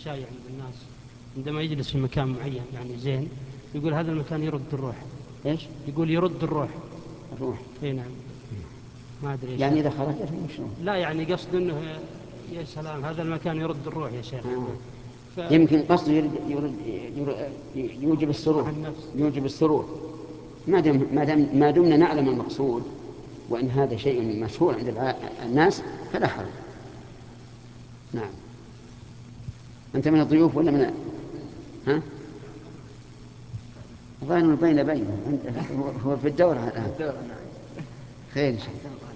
شائع عند الناس عندما يجلس في مكان معين يعني زين، يقول هذا المكان يرد الروح. إيش؟ يقول يرد الروح. الروح. اي نعم. ما أدري يا يعني شيخ. إذا خرجت شلون؟ لا يعني قصد أنه يا سلام هذا المكان يرد الروح يا شيخ. يمكن قصده يوجب السرور. النفس. يوجب السرور. ما دمنا نعلم المقصود، وإن هذا شيء مشهور عند الناس فلا حرج. نعم. أنت من الضيوف ولا من ها؟ الظاهر بين هو في الدورة الآن. خير إن شاء الله.